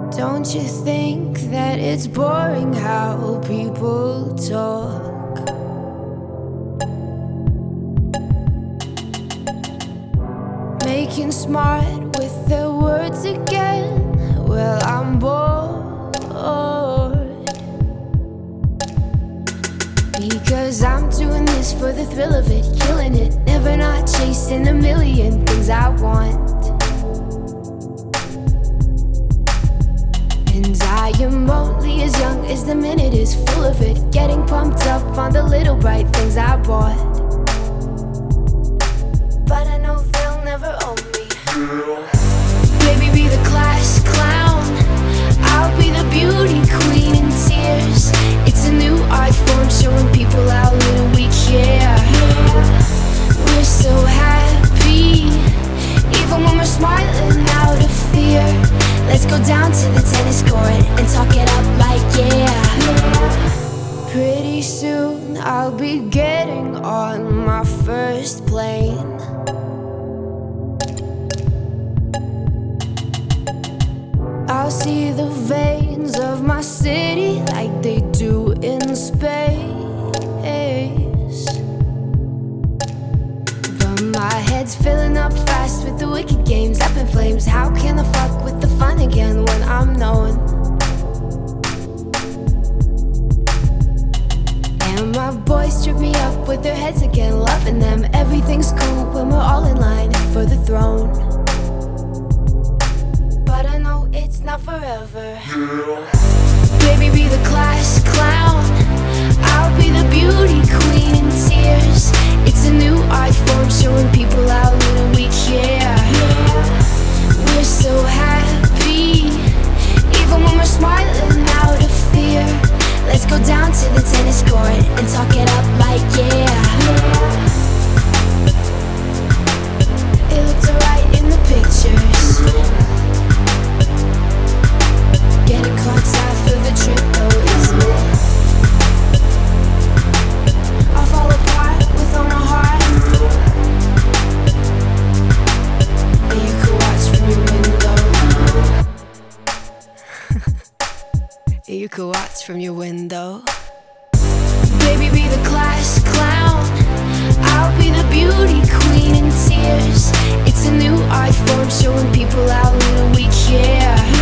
Don't you think that it's boring how people talk? Making smart with their words again. Well, I'm bored, because I'm doing this for the thrill of it, killing it, never not chasing a million things I want. And I am only as young as the minute is full of it, getting pumped up on the little bright things I bought. But I know they'll never own me. Baby, be the class clown, I'll be the beauty queen in tears. It's a new art form showing people how little we care. We're so happy, even when we're smiling out of fear. Let's go down to the tennis court and talk it up like yeah. Pretty soon I'll be getting on my first plane. I'll see the veins of my city like they do in space. But my head's filling up fast with the wicked games up in flames. How can I fuck with the fun again when I'm known? And my boys trip me up with their heads again, loving them. Everything's cool when we're all in line for the throne. But I know it's not forever. Baby, be the class clown, I'll be the beauty queen in tears. It's a new art form showing people how little we care. We're so happy, even when we're smiling out of fear. Let's go down to the tennis court and talk it up like yeah. It looked alright in the pictures, getting caught out for the trip though, isn't it? I'll fall apart with on a heart, and you could watch from your window. You could watch from your window. Baby, be the class clown, I'll be the beauty queen in tears. It's a new art form showing people how little we care.